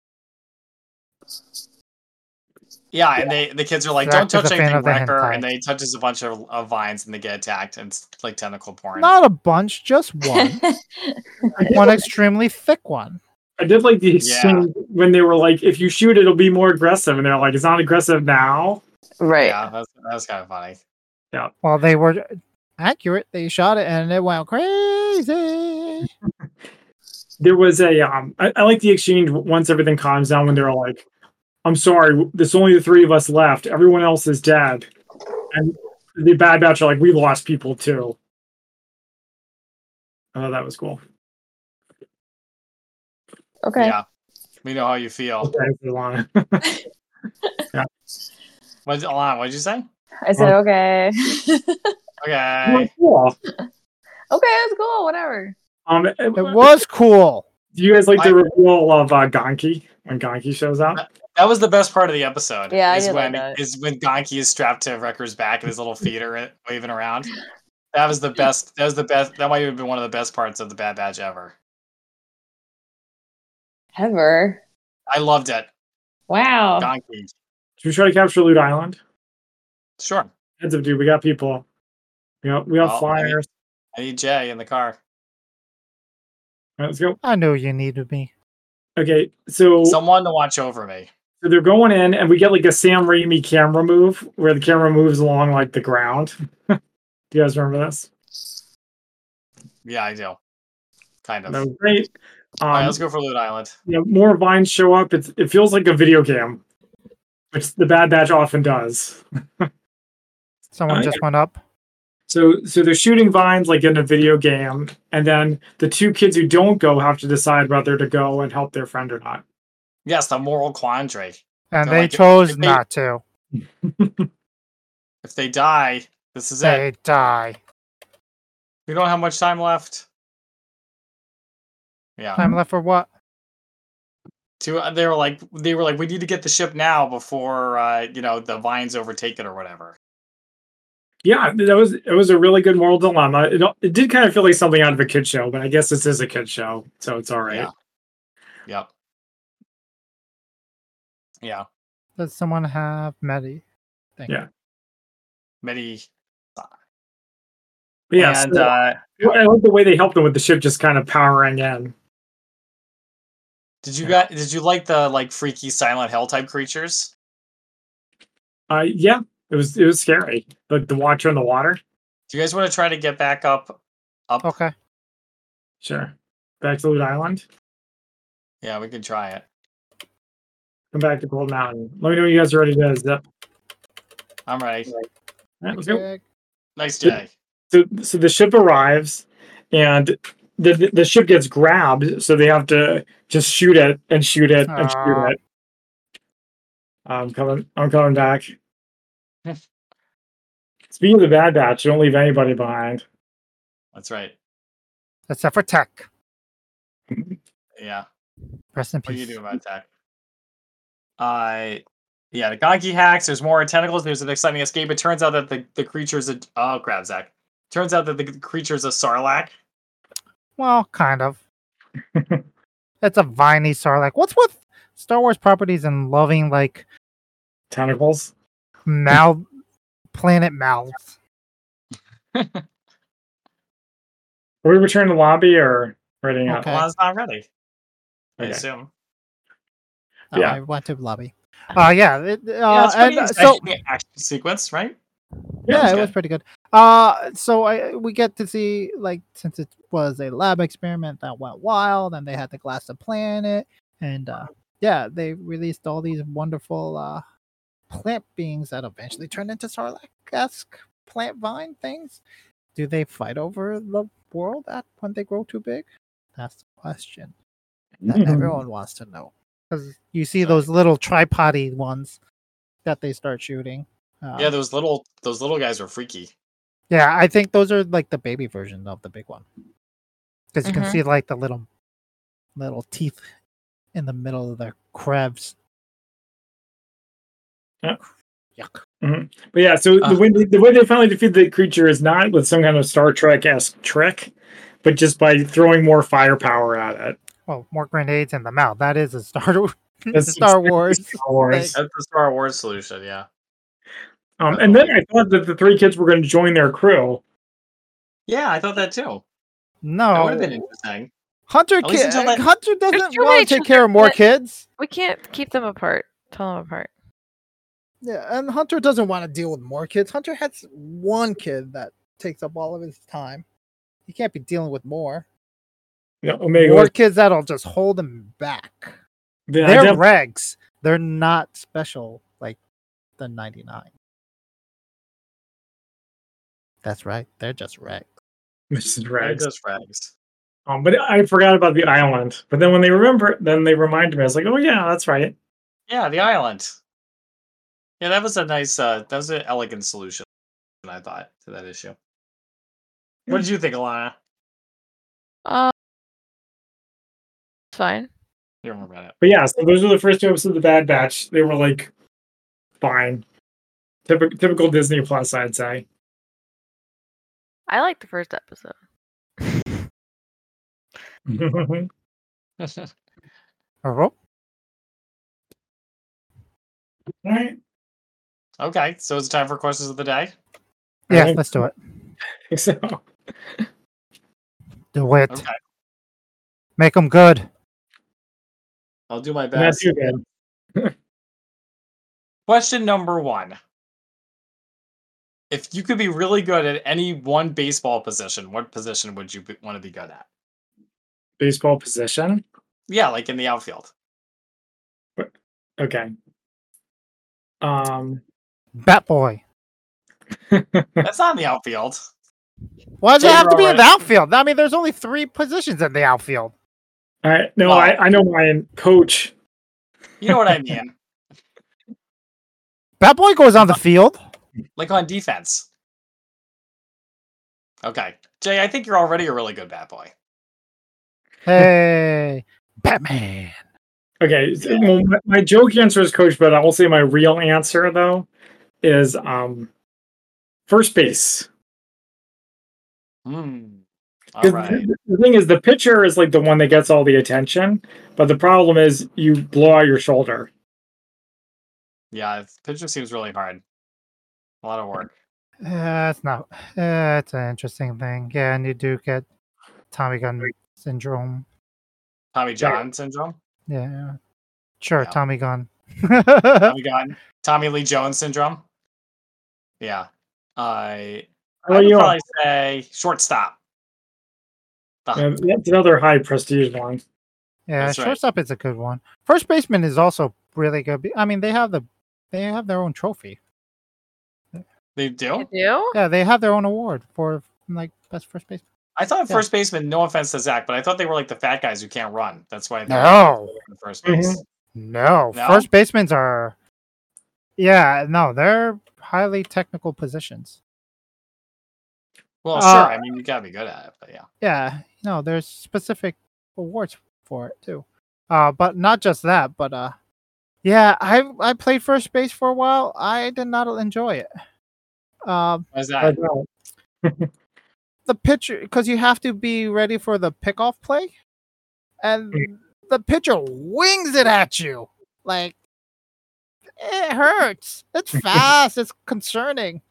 Speaker 3: Yeah, and the kids are like, don't touch anything, Wrecker, and they touches a bunch of vines and they get attacked, and it's like tentacle porn.
Speaker 2: Not a bunch, just one. One extremely thick one.
Speaker 1: I did like the exchange when they were like, if you shoot it, it'll be more aggressive, and they're like, it's not aggressive now.
Speaker 5: Right.
Speaker 3: Yeah, that was kind of funny.
Speaker 1: Yeah.
Speaker 2: Well, they were accurate. They shot it, and it went crazy.
Speaker 1: There was a I like the exchange once everything calms down when they're like, I'm sorry, there's only the 3 of us left. Everyone else is dead. And the Bad Batch are like, we lost people too. I thought that was cool.
Speaker 5: Okay.
Speaker 3: Yeah. We know how you feel.
Speaker 1: Okay,
Speaker 3: yeah. Alana, what did you say?
Speaker 5: I said, okay.
Speaker 3: Okay.
Speaker 1: Cool.
Speaker 5: Okay, that's cool. Whatever.
Speaker 2: It was cool.
Speaker 1: Do you guys like the reveal of Gonki when Gonki shows up?
Speaker 3: That was the best part of the episode.
Speaker 5: Yeah,
Speaker 3: is when Gonki is strapped to Wrecker's back and his little feet are waving around. That was the best. That was the best. That might have been one of the best parts of the Bad Batch ever.
Speaker 5: Ever.
Speaker 3: I loved it.
Speaker 5: Wow.
Speaker 3: Gonki.
Speaker 1: Should we try to capture Loot Island?
Speaker 3: Sure.
Speaker 1: Heads up, dude. We got people. We got flyers.
Speaker 3: I need Jay in the car.
Speaker 1: All right, let's go.
Speaker 2: I knew you needed me.
Speaker 1: Okay, so
Speaker 3: someone to watch over me.
Speaker 1: So they're going in, and we get like a Sam Raimi camera move where the camera moves along like the ground. Do you guys remember this?
Speaker 3: Yeah, I do. Kind of.
Speaker 1: That was great.
Speaker 3: All right, let's go for Loot Island.
Speaker 1: Yeah, more vines show up. It feels like a video game, which the Bad Batch often does.
Speaker 2: Someone just went up.
Speaker 1: So they're shooting vines like in a video game, and then the two kids who don't go have to decide whether to go and help their friend or not.
Speaker 3: Yes, the moral quandary.
Speaker 2: And they chose not to.
Speaker 3: If they die, this is it.
Speaker 2: They die.
Speaker 3: We don't have much time left. Yeah.
Speaker 2: Time left for what?
Speaker 3: They were like, we need to get the ship now before the vines overtake it or whatever.
Speaker 1: Yeah, it was a really good moral dilemma. It did kind of feel like something out of a kid show, but I guess this is a kid show, so it's all right.
Speaker 3: Yeah. Yep. Yeah.
Speaker 2: Does someone have Medi?
Speaker 1: Yeah.
Speaker 3: Medi.
Speaker 1: Yeah, and I like the way they helped them with the ship just kind of powering in.
Speaker 3: Did you like the freaky Silent Hill type creatures?
Speaker 1: Yeah. It was scary. Like the Watcher in the water.
Speaker 3: Do you guys want to try to get back up?
Speaker 2: Okay.
Speaker 1: Sure. Back to Loot Island?
Speaker 3: Yeah, we can try it.
Speaker 1: Come back to Cold Mountain. Let me know when you guys are ready to zip.
Speaker 3: I'm ready.
Speaker 1: All right, let's go.
Speaker 3: Nice day.
Speaker 1: So the ship arrives, and the ship gets grabbed, so they have to just shoot it and shoot it and shoot it. I'm coming back. Speaking of the Bad Batch, don't leave anybody behind.
Speaker 3: That's right.
Speaker 2: Except for Tech.
Speaker 3: Yeah.
Speaker 2: Rest in peace.
Speaker 3: What do you do about Tech? Yeah, the Gonki hacks. There's more tentacles. There's an exciting escape. It turns out that the creature's crap, Zach. Turns out that the creature's a Sarlacc.
Speaker 2: Well, kind of. It's a viney Sarlacc. What's with Star Wars properties and loving
Speaker 1: tentacles?
Speaker 2: Planet mouths.
Speaker 1: Are we returning to lobby or ready up?
Speaker 3: Well, it's not ready. I
Speaker 1: Okay.
Speaker 3: assume.
Speaker 2: Yeah, I went to lobby. Yeah.
Speaker 3: It's pretty action sequence, right?
Speaker 2: Yeah, it was pretty good. So we get to see since it was a lab experiment that went wild, and they had to glass the planet, and they released all these wonderful plant beings that eventually turned into Sarlacc-esque plant vine things. Do they fight over the world when they grow too big? That's the question that everyone wants to know. Because you see those little tripody ones that they start shooting.
Speaker 3: Yeah, those little guys are freaky.
Speaker 2: Yeah, I think those are the baby version of the big one. Because you can see the little teeth in the middle of their crabs.
Speaker 1: Yeah.
Speaker 2: Yuck.
Speaker 1: Mm-hmm. But yeah, so the way they finally defeat the creature is not with some kind of Star Trek-esque trick, but just by throwing more firepower at it.
Speaker 2: Well, more grenades in the mouth. That is a Star Wars.
Speaker 3: That's the Star Wars solution, yeah.
Speaker 1: And then I thought that the three kids were going to join their crew.
Speaker 3: Yeah, I thought that too.
Speaker 2: No.
Speaker 3: That would have been interesting.
Speaker 2: Hunter doesn't want to take care of more kids.
Speaker 4: We can't keep them apart. Tell them apart.
Speaker 2: Yeah, and Hunter doesn't want to deal with more kids. Hunter has one kid that takes up all of his time. He can't be dealing with more.
Speaker 1: Yeah, Omega
Speaker 2: more kids that'll just hold him back.
Speaker 1: Yeah,
Speaker 2: they're regs. They're not special like the 99. That's right. They're just regs.
Speaker 1: Mrs. Regs.
Speaker 3: They're just regs.
Speaker 1: But I forgot about the island. But then when they reminded me. I was like, oh yeah, that's right.
Speaker 3: Yeah, the island. Yeah, that was a nice. That was an elegant solution, I thought, to that issue. What did you think, Alana?
Speaker 4: Fine.
Speaker 3: You don't remember that.
Speaker 1: But yeah, so those were the first two episodes of the Bad Batch. They were fine. Typical Disney Plus, I'd say.
Speaker 4: I liked the first episode.
Speaker 2: All
Speaker 1: right.
Speaker 3: Okay, so it's time for questions of the day.
Speaker 2: Yeah, let's do it.
Speaker 1: So.
Speaker 2: Do it.
Speaker 3: Okay.
Speaker 2: Make them good.
Speaker 3: I'll do my best.
Speaker 1: Not too good.
Speaker 3: Question number 1. If you could be really good at any one baseball position, what position would you want to be good at?
Speaker 1: baseball position?
Speaker 3: Yeah, like in the outfield.
Speaker 1: Okay.
Speaker 2: Bat Boy.
Speaker 3: That's not in the outfield.
Speaker 2: Why does it have to be in the outfield? I mean, there's only 3 positions in the outfield.
Speaker 1: I know mine. Coach.
Speaker 3: You know what I mean.
Speaker 2: Bat Boy goes on the field.
Speaker 3: Like on defense. Okay. Jay, I think you're already a really good bat boy.
Speaker 2: Hey, Batman.
Speaker 1: Okay, well, my joke answer is coach, but I will say my real answer though is first base.
Speaker 3: All right.
Speaker 1: The thing is, the pitcher is like the one that gets all the attention, but the problem is you blow out your shoulder.
Speaker 3: Yeah, pitcher seems really hard. A lot of work.
Speaker 2: It's not. It's an interesting thing. Yeah, and you do get Tommy Gun syndrome.
Speaker 3: Tommy John syndrome?
Speaker 2: Yeah. Sure, yeah. Tommy Gun.
Speaker 3: Tommy Gun. Tommy Lee Jones syndrome? Yeah. I would probably say shortstop.
Speaker 1: Yeah, that's another high prestige one.
Speaker 2: Yeah, that's shortstop is a good one. First baseman is also really good. I mean, they have their own trophy.
Speaker 3: They do?
Speaker 4: They do?
Speaker 2: Yeah, they have their own award for like best first baseman.
Speaker 3: I thought first baseman, no offense to Zach, but I thought they were like the fat guys who can't run. That's why
Speaker 2: no
Speaker 3: first base.
Speaker 2: No, first basemen are they're highly technical positions.
Speaker 3: Well, sure. I mean, you gotta be good at it, but yeah.
Speaker 2: Yeah, no, there's specific awards for it too. But not just that, but I played first base for a while. I did not enjoy it.
Speaker 3: Why's that?
Speaker 2: The pitcher, because you have to be ready for the pickoff play, and the pitcher wings it at you. Like, it hurts. It's fast. It's concerning.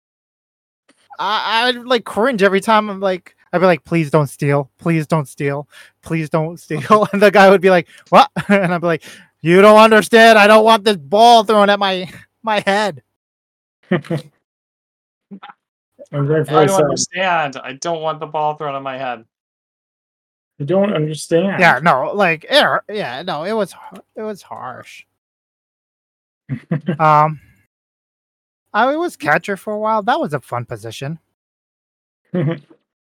Speaker 2: I like cringe every time. I'd be like, please don't steal. Please don't steal. Please don't steal. And the guy would be like, what? And I'd be like, you don't understand. I don't want this ball thrown at my head.
Speaker 3: I don't understand. I don't want the ball thrown at my head.
Speaker 1: You don't understand.
Speaker 2: Yeah, no, like it was harsh. I was catcher for a while. That was a fun position.
Speaker 3: Okay.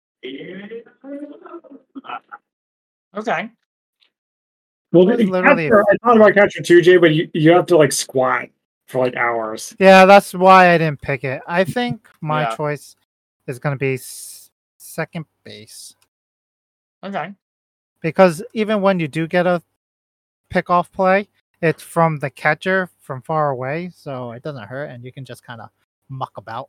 Speaker 1: Well, literally, I thought about catcher too, Jay, but you have to like squat for like hours.
Speaker 2: Yeah, that's why I didn't pick it. I think my choice is going to be second base.
Speaker 3: Okay.
Speaker 2: Because even when you do get a pickoff play, it's from the catcher from far away, so it doesn't hurt, and you can just kind of muck about.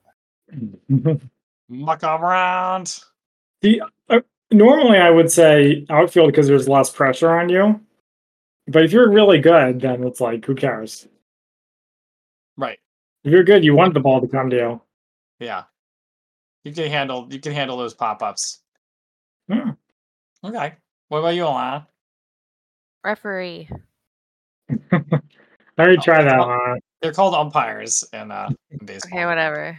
Speaker 3: Muck around.
Speaker 1: Normally, I would say outfield because there's less pressure on you. But if you're really good, then it's like, who cares?
Speaker 3: Right.
Speaker 1: If you're good, you want the ball to come to you.
Speaker 3: Yeah. You can handle those pop-ups.
Speaker 1: Yeah.
Speaker 3: Okay. What about you, Alana?
Speaker 4: Referee.
Speaker 1: I already tried that one.
Speaker 3: They're called umpires in baseball.
Speaker 4: Okay, whatever.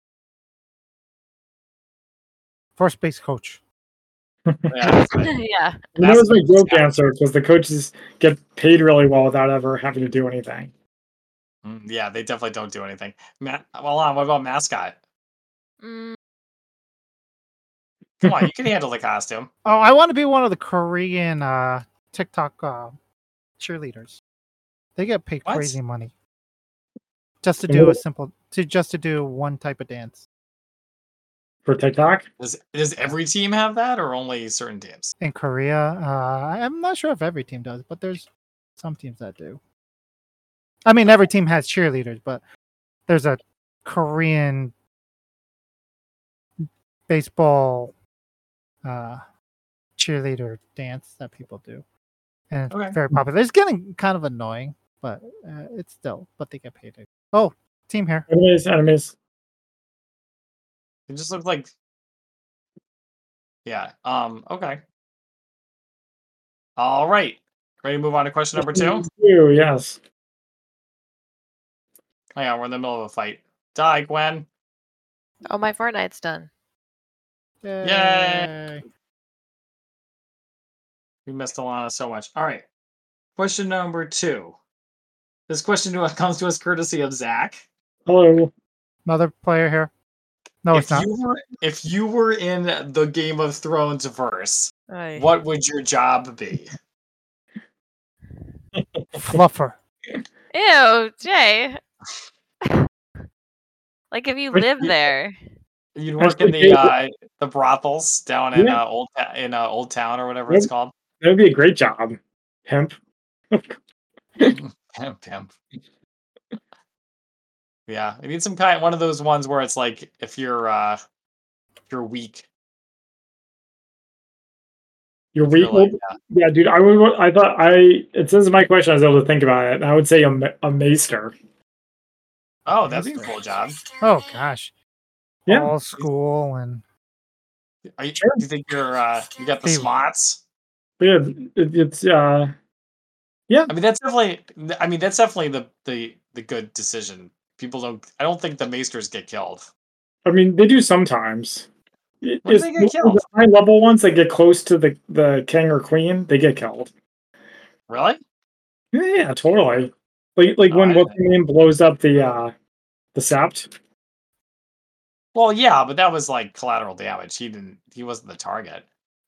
Speaker 2: First base coach.
Speaker 3: Yeah.
Speaker 4: Yeah.
Speaker 1: That was my joke answer because the coaches get paid really well without ever having to do anything.
Speaker 3: Yeah, they definitely don't do anything. What about mascot? Come on, you can handle the costume.
Speaker 2: Oh, I want to be one of the Korean TikTok cheerleaders. They get paid crazy money just to do to do one type of dance.
Speaker 1: For TikTok?
Speaker 3: Does every team have that, or only certain teams?
Speaker 2: In Korea, I'm not sure if every team does, but there's some teams that do. I mean, every team has cheerleaders, but there's a Korean baseball cheerleader dance that people do, and it's very popular. It's getting kind of annoying, but but they get paid. Oh, team here.
Speaker 1: Enemies.
Speaker 3: It just looks like, yeah. Okay. All right. Ready to move on to question number 2?
Speaker 1: Yes.
Speaker 3: Hang on, we're in the middle of a fight. Die, Gwen.
Speaker 4: Oh, my Fortnite's done.
Speaker 3: Yay! We missed Alana so much. All right. Question number 2. This question comes to us courtesy of Zach.
Speaker 1: Hello.
Speaker 2: Another player here. No, it's not.
Speaker 3: If you were in the Game of Thrones verse, what would your job be?
Speaker 2: Fluffer.
Speaker 4: Ew, Jay. Like if you live there.
Speaker 3: You'd work in the brothels down in Old Town or whatever it's called.
Speaker 1: That would be a great job. Pimp.
Speaker 3: Pimp. Yeah, I need some one of those ones where it's like if you're weak.
Speaker 1: You're weak. Like, yeah, dude. It says in my question I was able to think about it, and I would say a maester.
Speaker 3: Oh, that'd be a cool job.
Speaker 2: Oh gosh.
Speaker 1: Yeah.
Speaker 2: All school and.
Speaker 3: Do you think you got the smarts?
Speaker 1: Yeah, it's yeah.
Speaker 3: I mean that's definitely the good decision. I don't think the maesters get killed.
Speaker 1: I mean, they do sometimes.
Speaker 3: When do they get killed?
Speaker 1: The high level ones that get close to the king or queen, they get killed.
Speaker 3: Really?
Speaker 1: Yeah, totally. Like when what's the name blows up the sept.
Speaker 3: Well, yeah, but that was like collateral damage. He wasn't the target.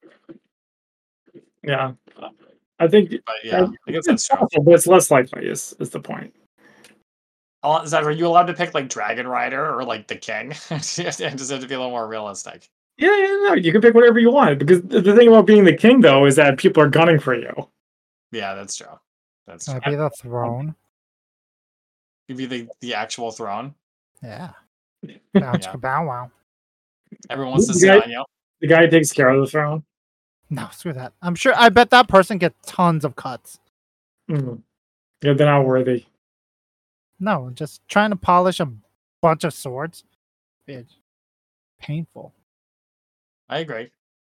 Speaker 1: Yeah. I think
Speaker 3: I guess that's true.
Speaker 1: But it's less likely is the point.
Speaker 3: Are you allowed to pick like Dragon Rider or like the King? Does it have to be a little more realistic?
Speaker 1: Yeah, no, you can pick whatever you want. Because the thing about being the king, though, is that people are gunning for you.
Speaker 3: Yeah, that's true. That's true.
Speaker 2: I'd be the throne.
Speaker 3: You'd be the actual throne?
Speaker 2: Yeah. Bow wow.
Speaker 3: Everyone wants to sit on you.
Speaker 1: The guy who takes care of the throne?
Speaker 2: No, screw that. I bet that person gets tons of cuts.
Speaker 1: Mm-hmm. Yeah, they're not worthy.
Speaker 2: No, just trying to polish a bunch of swords. It's painful.
Speaker 3: I agree.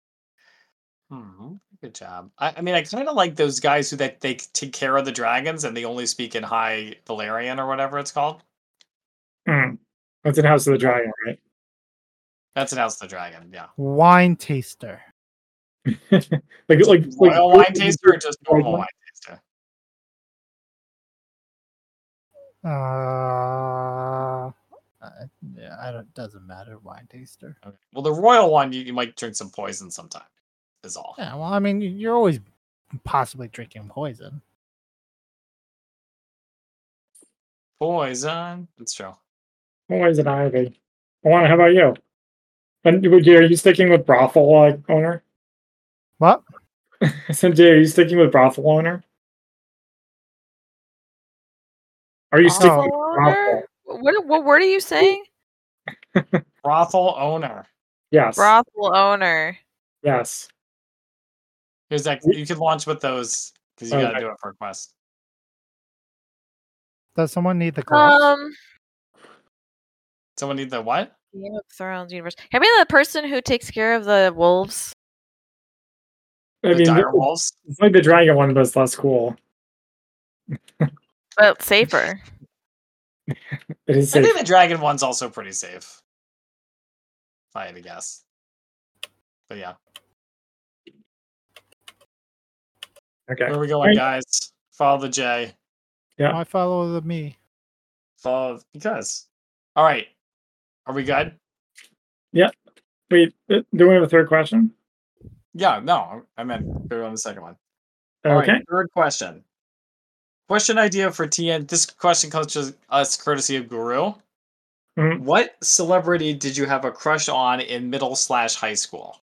Speaker 3: Good job. I mean, I kind of like those guys who they take care of the dragons and they only speak in High Valyrian or whatever it's called.
Speaker 1: That's in House of the Dragon, right?
Speaker 3: That's in House of the Dragon, yeah.
Speaker 2: Wine taster.
Speaker 1: like
Speaker 3: royal wine taster or just normal wine taster?
Speaker 2: Doesn't matter. Wine taster.
Speaker 3: Okay. Well, the royal one, you might drink some poison sometime. Is all.
Speaker 2: Yeah. Well, I mean, you're always possibly drinking poison.
Speaker 3: Poison. That's true.
Speaker 1: Poison ivy. Alana, how about you? And are you sticking with brothel owner?
Speaker 2: What?
Speaker 1: I said, Jay, are you sticking with brothel owner? Are you sticking with brothel?
Speaker 4: What word are you saying?
Speaker 3: Brothel owner.
Speaker 1: Yes.
Speaker 4: Brothel owner.
Speaker 1: Yes.
Speaker 3: Here's that. You can launch with those because you got to do it for a quest.
Speaker 2: Does someone need the gloves?
Speaker 3: Someone need the what?
Speaker 4: Game of Thrones universe. Can I be the person who takes care of the wolves?
Speaker 1: The dire wolves? It's like the dragon one, but it's less cool.
Speaker 4: But safer.
Speaker 1: It is safe.
Speaker 3: I think the dragon one's also pretty safe. If I had to guess. But yeah.
Speaker 1: Okay.
Speaker 3: Where are we going, guys? Follow the J.
Speaker 2: Yeah. I follow the me.
Speaker 3: Follow because. All right. Are we good?
Speaker 1: Yeah. Wait, do we have a third question?
Speaker 3: Yeah, no. I meant go on the second one.
Speaker 1: Okay.
Speaker 3: All right, third question. Question idea for TN. This question comes to us courtesy of Guru.
Speaker 1: Mm-hmm.
Speaker 3: What celebrity did you have a crush on in middle/high school?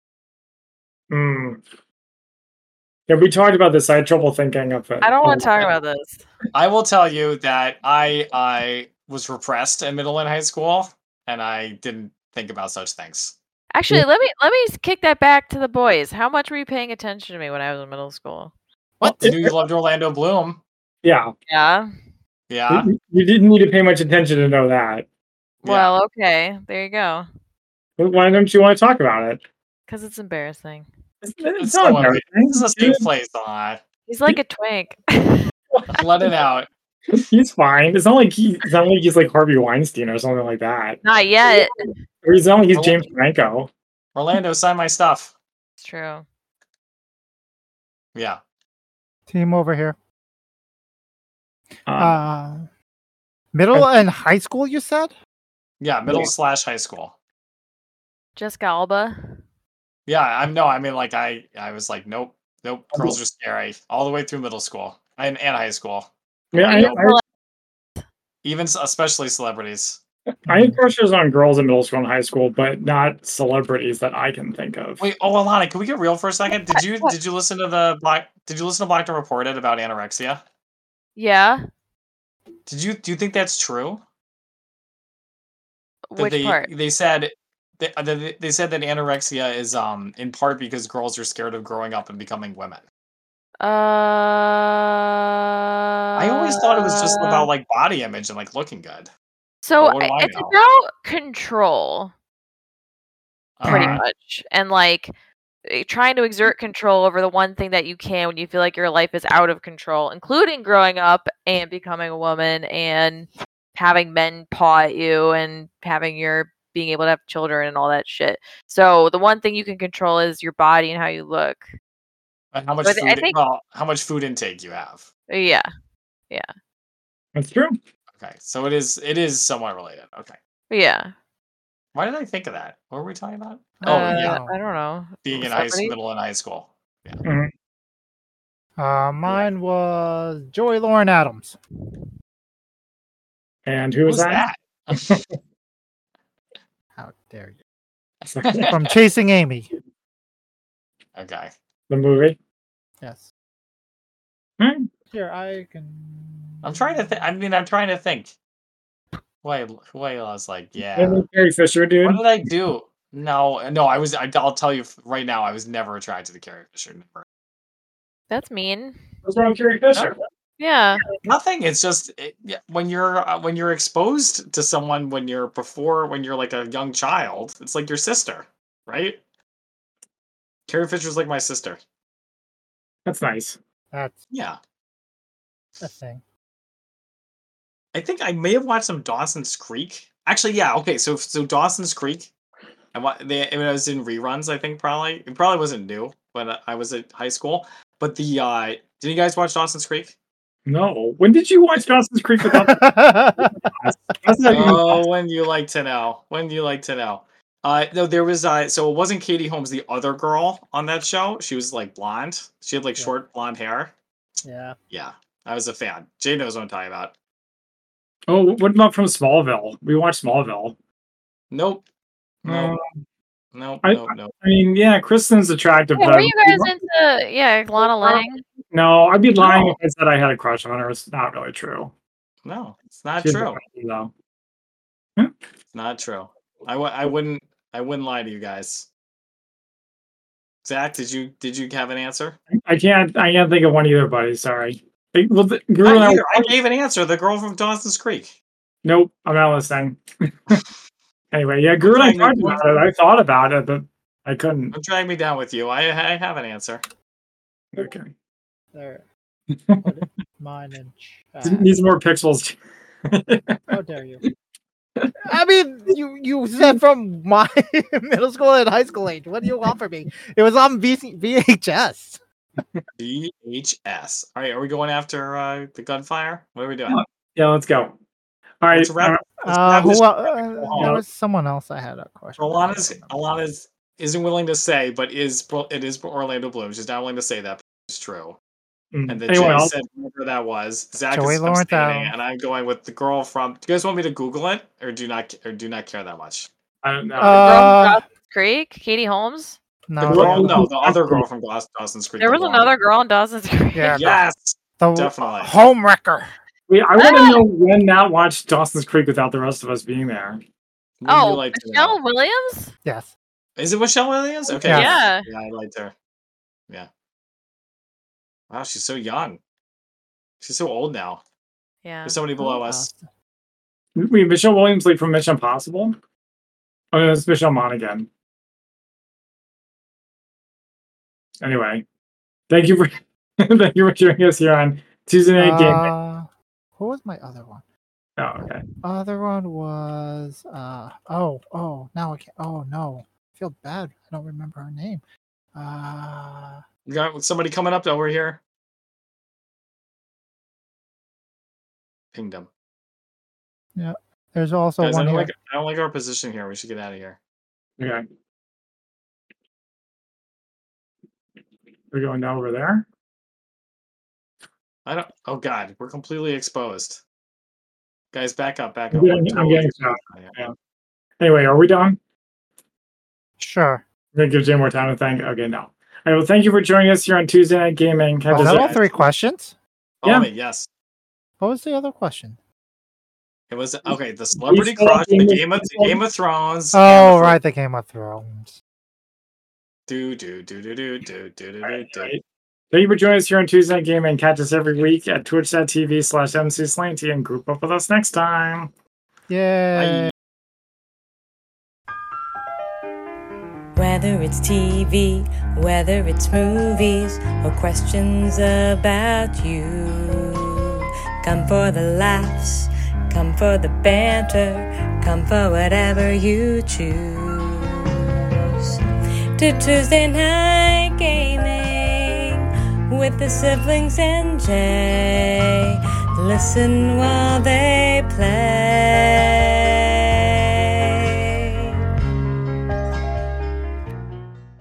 Speaker 1: Yeah, we talked about this. I had trouble thinking of it.
Speaker 4: I don't want to talk about this.
Speaker 3: I will tell you that I was repressed in middle and high school, and I didn't think about such things.
Speaker 4: Actually, let me kick that back to the boys. How much were you paying attention to me when I was in middle school?
Speaker 3: What? I knew you loved Orlando Bloom.
Speaker 1: Yeah.
Speaker 4: Yeah.
Speaker 3: Yeah.
Speaker 1: You didn't need to pay much attention to know that.
Speaker 4: Well, okay. There you go.
Speaker 1: Why don't you want to talk about it?
Speaker 4: Because it's embarrassing.
Speaker 1: It's not embarrassing.
Speaker 3: This is a safe place,
Speaker 4: He's like a twink.
Speaker 3: Let it out.
Speaker 1: He's fine. It's not like he's like Harvey Weinstein or something like that.
Speaker 4: Not yet.
Speaker 1: Or it's not like he's James Franco.
Speaker 3: Orlando, sign my stuff.
Speaker 4: It's true.
Speaker 3: Yeah.
Speaker 2: Team over here. Middle and high school, you said?
Speaker 3: Yeah, middle/high school.
Speaker 4: Jessica Alba.
Speaker 3: Yeah, I mean, like I was like, nope, girls are scary all the way through middle school and high school.
Speaker 1: Yeah,
Speaker 3: even especially celebrities.
Speaker 1: I had crushes on girls in middle school and high school, but not celebrities that I can think of.
Speaker 3: Wait, Alana, can we get real for a second? Did you listen to Black to Report It about anorexia?
Speaker 4: Yeah.
Speaker 3: Do you think that's true?
Speaker 4: Which part?
Speaker 3: They said they said that anorexia is in part because girls are scared of growing up and becoming women. I always thought it was just about like body image and like looking good.
Speaker 4: So it's about control, pretty much, and like trying to exert control over the one thing that you can when you feel like your life is out of control, including growing up and becoming a woman and having men paw at you and being able to have children and all that shit. So the one thing you can control is your body and how you look.
Speaker 3: And how much how much food intake you have.
Speaker 4: Yeah.
Speaker 1: That's true.
Speaker 3: Okay, so it is somewhat related. Okay.
Speaker 4: Yeah.
Speaker 3: Why did I think of that? What were we talking about?
Speaker 4: I don't know.
Speaker 3: Being in middle and high school. Yeah.
Speaker 1: Mm-hmm.
Speaker 2: Mine was Joey Lauren Adams.
Speaker 1: And who was that?
Speaker 2: How dare you? From Chasing Amy.
Speaker 3: Okay.
Speaker 1: The movie?
Speaker 2: Yes.
Speaker 1: Here,
Speaker 2: I can...
Speaker 3: I'm trying to think. I'm trying to think. Who I was like, yeah.
Speaker 1: Carrie Fisher, dude.
Speaker 3: What did I do? No, I'll tell you right now, I was never attracted to Carrie Fisher. Never.
Speaker 4: That's mean.
Speaker 1: What's wrong with Carrie Fisher?
Speaker 4: Yeah.
Speaker 3: Nothing. It's just when you're exposed to someone when you're like a young child, it's like your sister, right? Carrie Fisher's like my sister.
Speaker 1: That's nice.
Speaker 2: That's
Speaker 3: a
Speaker 2: thing.
Speaker 3: I think I may have watched some Dawson's Creek. Actually, yeah. Okay, so Dawson's Creek. It was in reruns. I think it probably wasn't new when I was at high school. But did you guys watch Dawson's Creek?
Speaker 1: No. When did you watch Dawson's Creek without?
Speaker 3: When you like to know. No, there was so it wasn't Katie Holmes, the other girl on that show. She was like blonde. She had like short blonde hair.
Speaker 2: Yeah.
Speaker 3: Yeah. I was a fan. Jay knows what I'm talking about.
Speaker 1: Oh, what about from Smallville? We watched Smallville.
Speaker 3: Nope.
Speaker 1: No.
Speaker 3: I
Speaker 1: mean, yeah, Kristen's attractive.
Speaker 4: Yeah, were you guys into Lana Lang?
Speaker 1: No, I'd be lying if I said I had a crush on her. It's not really true.
Speaker 3: No, it's not true.
Speaker 1: No.
Speaker 3: It's not true. I wouldn't lie to you guys. Zach, did you have an answer?
Speaker 1: I can't think of one either, buddy. Sorry. Well,
Speaker 3: I gave an answer. The girl from Dawson's Creek.
Speaker 1: Nope, I'm not listening. Anyway, yeah, Guru and I talked about it. I thought about it, but I couldn't.
Speaker 3: Don't drag me down with you. I have an answer.
Speaker 1: Okay.
Speaker 2: There. Mine and
Speaker 1: chat. Needs more pixels.
Speaker 2: How dare you? I mean, you said from my middle school and high school age. What do you want from me? It was on VHS.
Speaker 3: VHS. All right, are we going after the gunfire? What are we doing?
Speaker 1: Yeah, let's go. All right.
Speaker 2: There was someone else I had a question.
Speaker 3: Alana's isn't willing to say, but it is Orlando Bloom. She's not willing to say that, but it's true. And then Jay said whoever that was. Zach is abstaining, and I'm going with the girl from. Do you guys want me to Google it, or do not care that much?
Speaker 1: I don't know.
Speaker 4: The girl from Dawson's Creek, Katie Holmes.
Speaker 3: No, the other girl from Dawson's Creek.
Speaker 4: There was another girl in Dawson's Creek.
Speaker 2: Yeah,
Speaker 3: yes,
Speaker 2: definitely. Homewrecker.
Speaker 1: Wait, I want to know when Matt watched Dawson's Creek without the rest of us being there.
Speaker 4: Michelle Williams?
Speaker 2: Yes.
Speaker 3: Is it Michelle Williams? Okay.
Speaker 4: Yeah.
Speaker 3: Yeah, I liked her. Yeah. Wow, she's so young. She's so old now.
Speaker 4: Yeah.
Speaker 3: There's somebody below us.
Speaker 1: Wait, Michelle Williams from Mission Impossible? Oh, no, it's Michelle Monaghan. Anyway, thank you for joining us here on Tuesday Night Game.
Speaker 2: Who was my other one?
Speaker 1: Oh, okay.
Speaker 2: Other one was now I can't. Oh no, I feel bad. I don't remember her name.
Speaker 3: We got somebody coming up over here. Pinged him.
Speaker 2: Yeah. There's also
Speaker 3: Guys,
Speaker 2: one here.
Speaker 3: I don't like our position here. We should get out of here.
Speaker 1: Okay. We're going down over there.
Speaker 3: Oh God, we're completely exposed. Guys, back up.
Speaker 1: I'm getting shot.
Speaker 3: Yeah.
Speaker 1: Yeah. Anyway, are we done?
Speaker 2: Sure.
Speaker 1: I'm gonna give Jay more time to think. Okay, no. All right, well, thank you for joining us here on Tuesday Night Gaming.
Speaker 2: Was that all 3 questions?
Speaker 1: Yeah.
Speaker 3: Yes.
Speaker 2: What was the other question?
Speaker 3: It was okay. The Celebrity Crush, the Game of Thrones.
Speaker 2: Oh, right, the Game of Thrones.
Speaker 1: Thank you for joining us here on Tuesday Night Gaming. Catch us every week at twitch.tv/MCSlanty and group up with us next time.
Speaker 2: Yay.
Speaker 3: Bye.
Speaker 5: Whether it's TV, whether it's movies, or questions about you. Come for the laughs, come for the banter, come for whatever you choose. To Tuesday Night Gaming with the siblings and Jay. Listen while they play.